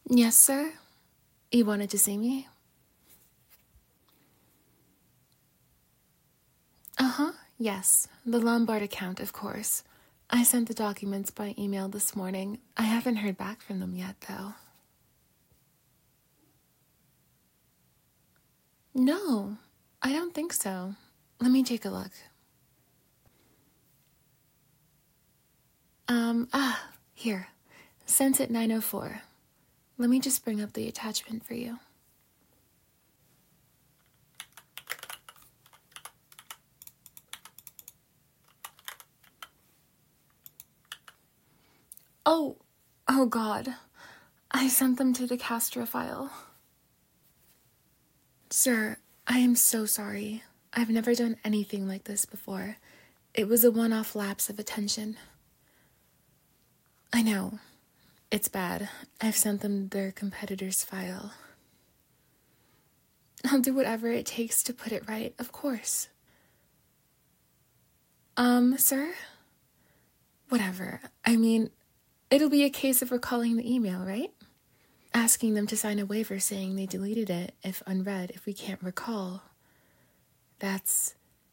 Yes, sir? You wanted to see me? Uh-huh, yes. The Lombard account, of course. I sent the documents by email this morning. I haven't heard back from them yet, though. No, I don't think so. Let me take a look. Here. Sent at 9:04. Let me just bring up the attachment for you. Oh God. I sent them to the Castro file. Sir, I am so sorry. I've never done anything like this before. It was a one-off lapse of attention. I know. It's bad. I've sent them their competitor's file. I'll do whatever it takes to put it right, of course. Sir? Whatever. I mean, it'll be a case of recalling the email, right? Asking them to sign a waiver saying they deleted it if unread if we can't recall. That's...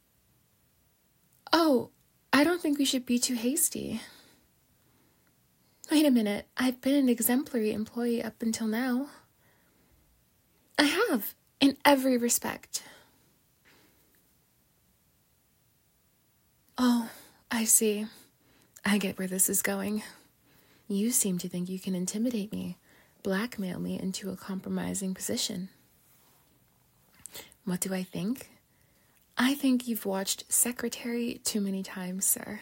Oh, I don't think we should be too hasty. Wait a minute, I've been an exemplary employee up until now. I have, in every respect. Oh, I see. I get where this is going. You seem to think you can intimidate me, blackmail me into a compromising position. What do I think? I think you've watched Secretary too many times, sir.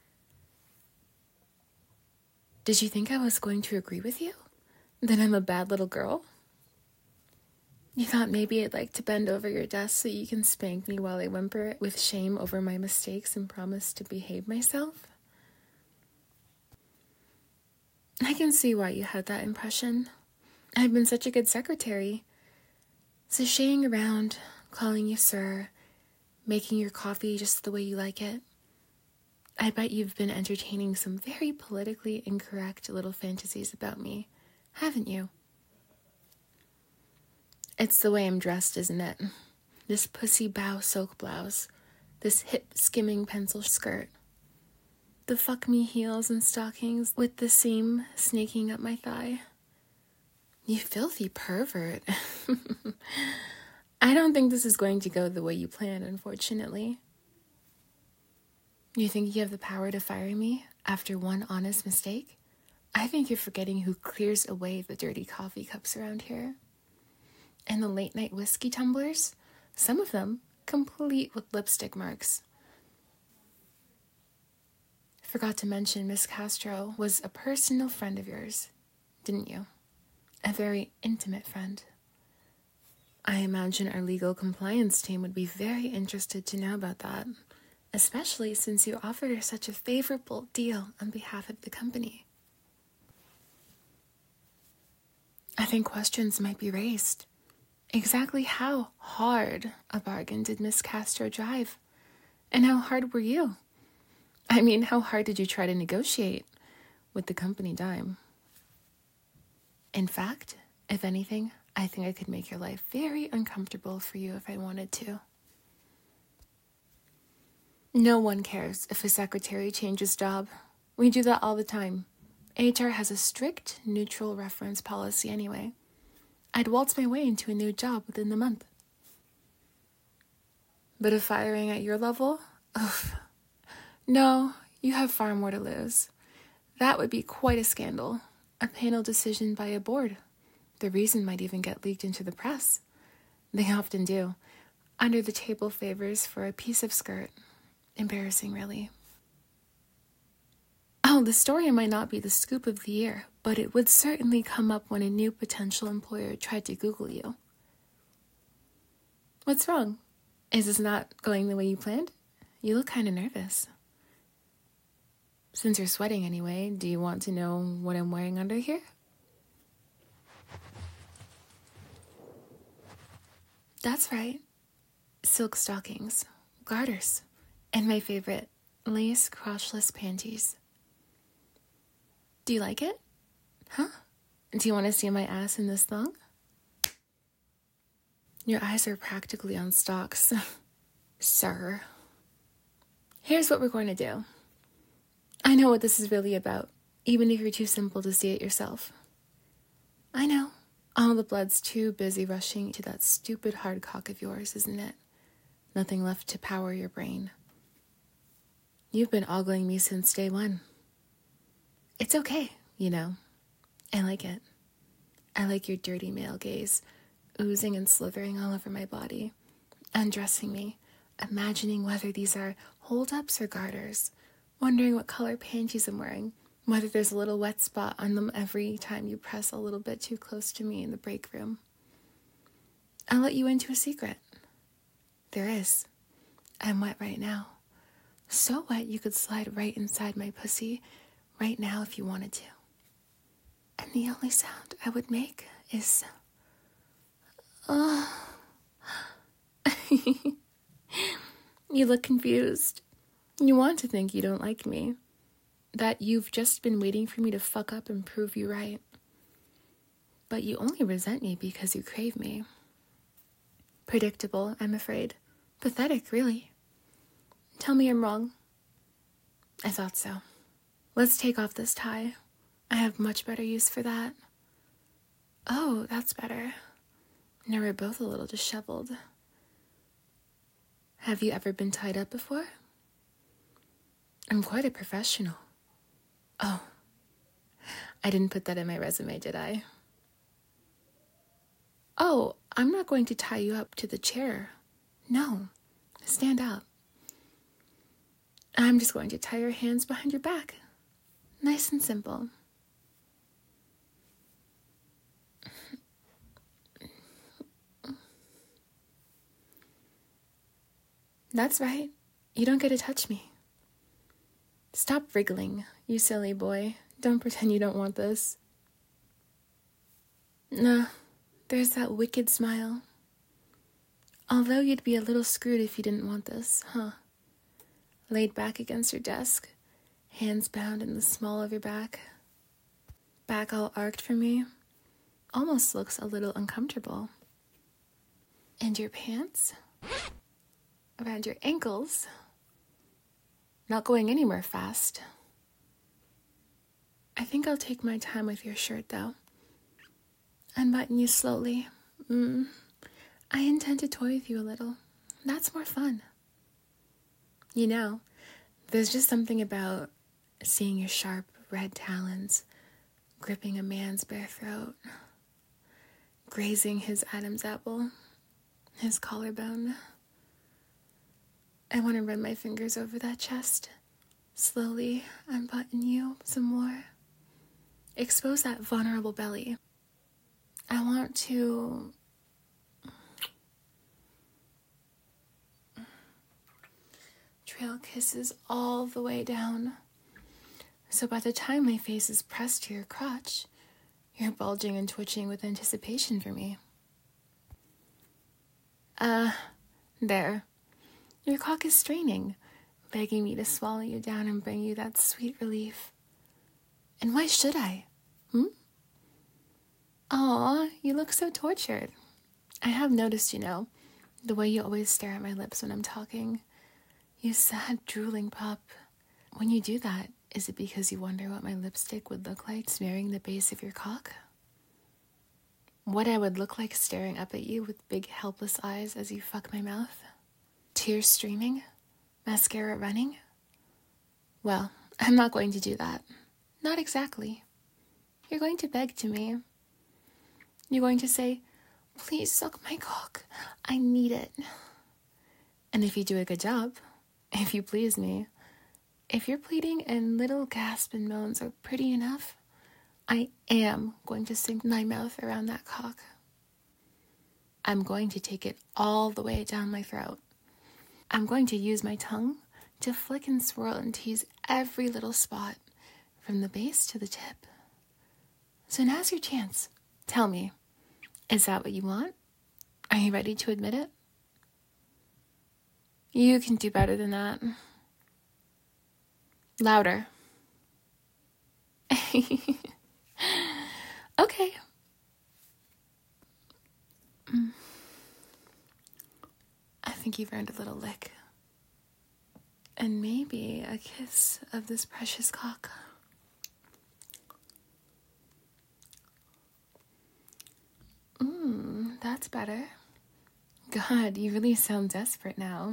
Did you think I was going to agree with you? That I'm a bad little girl? You thought maybe I'd like to bend over your desk so you can spank me while I whimper with shame over my mistakes and promise to behave myself? I can see why you had that impression. I've been such a good secretary. Sashaying around, calling you sir, making your coffee just the way you like it. I bet you've been entertaining some very politically incorrect little fantasies about me, haven't you? It's the way I'm dressed, isn't it? This pussy bow silk blouse, this hip skimming pencil skirt, the fuck me heels and stockings with the seam snaking up my thigh. You filthy pervert. I don't think this is going to go the way you planned, unfortunately. You think you have the power to fire me after one honest mistake? I think you're forgetting who clears away the dirty coffee cups around here. And the late-night whiskey tumblers? Some of them complete with lipstick marks. Forgot to mention Miss Castro was a personal friend of yours, didn't you? A very intimate friend. I imagine our legal compliance team would be very interested to know about that, especially since you offered her such a favorable deal on behalf of the company. I think questions might be raised. Exactly how hard a bargain did Miss Castro drive? And how hard were you? I mean, how hard did you try to negotiate with the company dime? In fact, if anything, I think I could make your life very uncomfortable for you if I wanted to. No one cares if a secretary changes job. We do that all the time. HR has a strict neutral reference policy anyway. I'd waltz my way into a new job within the month. But if firing at your level? Ugh. No, you have far more to lose. That would be quite a scandal. A panel decision by a board. The reason might even get leaked into the press. They often do. Under the table favors for a piece of skirt. Embarrassing, really. Oh, the story might not be the scoop of the year, but it would certainly come up when a new potential employer tried to Google you. What's wrong? Is this not going the way you planned? You look kind of nervous. Since you're sweating anyway, do you want to know what I'm wearing under here? That's right. Silk stockings, garters, and my favorite, lace crotchless panties. Do you like it? Huh? Do you want to see my ass in this thong? Your eyes are practically on stalks, sir. Here's what we're going to do. I know what this is really about, even if you're too simple to see it yourself. I know. All the blood's too busy rushing to that stupid hard cock of yours, isn't it? Nothing left to power your brain. You've been ogling me since day one. It's okay, you know. I like it. I like your dirty male gaze, oozing and slithering all over my body, undressing me, imagining whether these are hold-ups or garters, wondering what color panties I'm wearing, whether there's a little wet spot on them every time you press a little bit too close to me in the break room. I'll let you into a secret. There is. I'm wet right now. So wet you could slide right inside my pussy right now if you wanted to. And the only sound I would make is... You look confused. You want to think you don't like me. That you've just been waiting for me to fuck up and prove you right. But you only resent me because you crave me. Predictable, I'm afraid. Pathetic, really. Tell me I'm wrong. I thought so. Let's take off this tie. I have much better use for that. Oh, that's better. Now we're both a little disheveled. Have you ever been tied up before? I'm quite a professional. Oh, I didn't put that in my resume, did I? Oh, I'm not going to tie you up to the chair. No, stand up. I'm just going to tie your hands behind your back. Nice and simple. That's right. You don't get to touch me. Stop wriggling, you silly boy. Don't pretend you don't want this. Nah, there's that wicked smile. Although you'd be a little screwed if you didn't want this, huh? Laid back against your desk, hands bound in the small of your back. Back all arched for me. Almost looks a little uncomfortable. And your pants? Around your ankles. Not going anywhere fast. I think I'll take my time with your shirt, though. Unbutton you slowly. I intend to toy with you a little. That's more fun. You know, there's just something about seeing your sharp red talons gripping a man's bare throat, grazing his Adam's apple, his collarbone. I want to run my fingers over that chest, slowly unbutton you some more, expose that vulnerable belly. I want to trail kisses all the way down, so by the time my face is pressed to your crotch, you're bulging and twitching with anticipation for me. There. Your cock is straining, begging me to swallow you down and bring you that sweet relief. And why should I? Aw, you look so tortured. I have noticed, you know, the way you always stare at my lips when I'm talking. You sad, drooling pup. When you do that, is it because you wonder what my lipstick would look like smearing the base of your cock? What I would look like staring up at you with big, helpless eyes as you fuck my mouth? Tears streaming? Mascara running? Well, I'm not going to do that. Not exactly. You're going to beg to me. You're going to say, please suck my cock. I need it. And if you do a good job, if you please me, if your pleading and little gasp and moans are pretty enough, I am going to sink my mouth around that cock. I'm going to take it all the way down my throat. I'm going to use my tongue to flick and swirl and tease every little spot, from the base to the tip. So now's your chance. Tell me, is that what you want? Are you ready to admit it? You can do better than that. Louder. Okay. I think you've earned a little lick. And maybe a kiss of this precious cock. That's better. God, you really sound desperate now.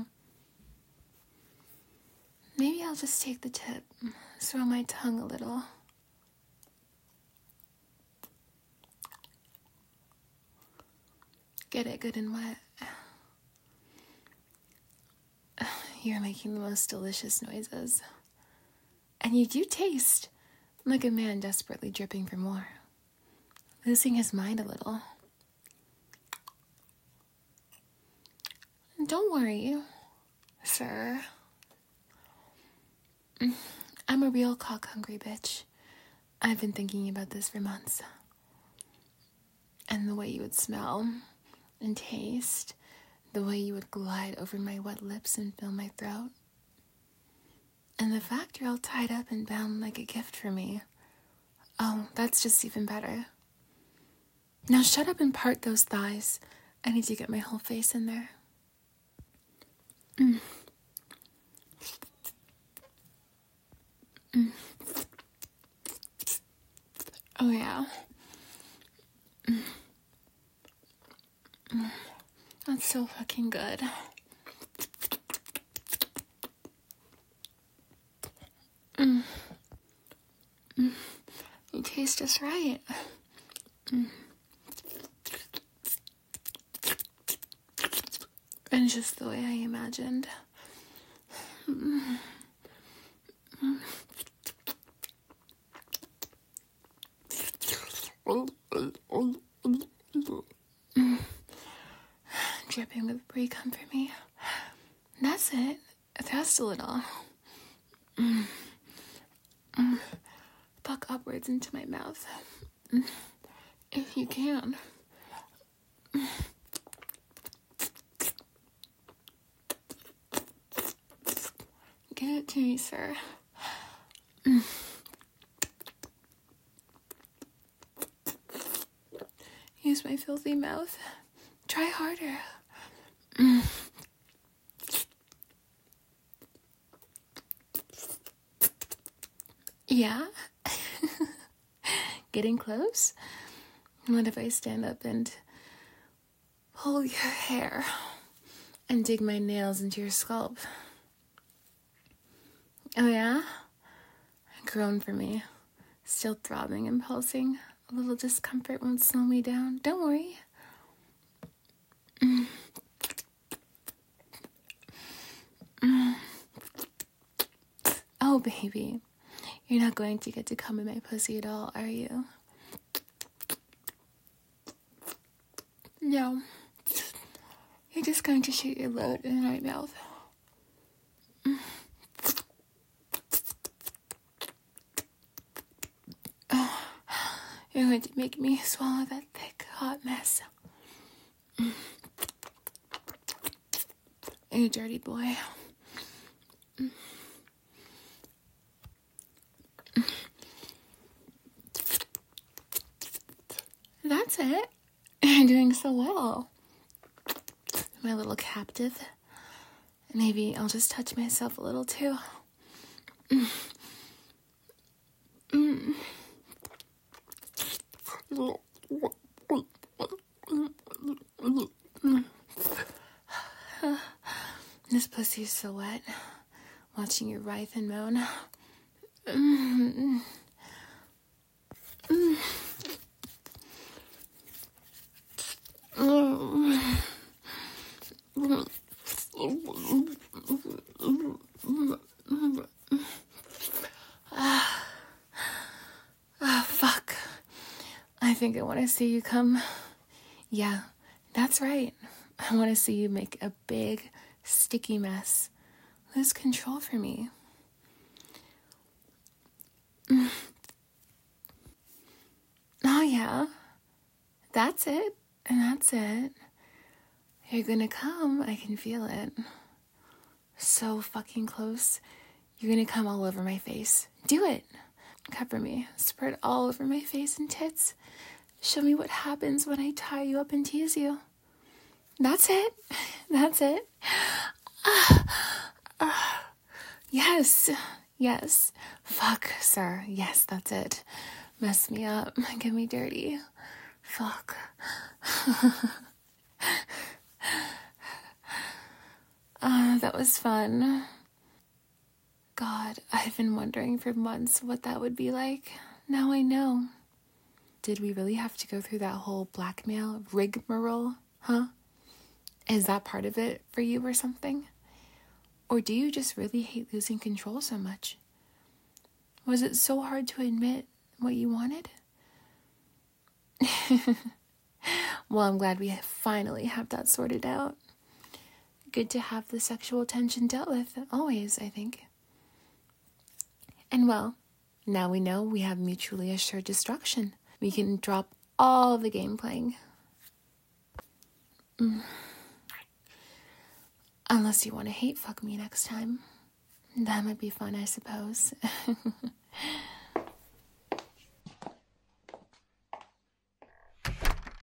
Maybe I'll just take the tip, swirl my tongue a little. Get it good and wet. You're making the most delicious noises. And you do taste like a man desperately dripping for more, losing his mind a little. Don't worry, sir. I'm a real cock-hungry bitch. I've been thinking about this for months. And the way you would smell and taste, the way you would glide over my wet lips and fill my throat. And the fact you're all tied up and bound like a gift for me. Oh, that's just even better. Now shut up and part those thighs. I need to get my whole face in there. Oh, yeah. That's so fucking good. You taste just right. And just the way I imagined. Dripping with brie, come for me. That's it. Thrust a little. Buck upwards into my mouth. If you can. Give it to me, sir. Use my filthy mouth. Try harder. Yeah? Getting close? What if I stand up and pull your hair and dig my nails into your scalp? Oh yeah? Groan for me. Still throbbing and pulsing. A little discomfort won't slow me down. Don't worry. Oh, baby. You're not going to get to come in my pussy at all, are you? No. You're just going to shoot your load in my mouth. You're going to make me swallow that thick, hot mess. You dirty boy. That's it. You're doing so well. My little captive. Maybe I'll just touch myself a little too. This pussy's so wet. Watching you writhe and moan. Fuck. I think I want to see you come. Yeah, that's right. I want to see you make a big, sticky mess. Lose control for me. Oh, yeah. That's it. And that's it. You're gonna come. I can feel it. So fucking close. You're gonna come all over my face. Do it. Cover me. Spread all over my face and tits. Show me what happens when I tie you up and tease you. That's it. That's it. Yes. Yes. Fuck, sir. Yes, that's it. Mess me up. Get me dirty. Fuck. That was fun. God, I've been wondering for months what that would be like. Now I know. Did we really have to go through that whole blackmail rigmarole, huh? Is that part of it for you or something? Or do you just really hate losing control so much? Was it so hard to admit what you wanted? Well, I'm glad we finally have that sorted out. Good to have the sexual tension dealt with, always, I think. And well, now we know we have mutually assured destruction. We can drop all the game playing. Unless you want to hate fuck me next time. That might be fun, I suppose.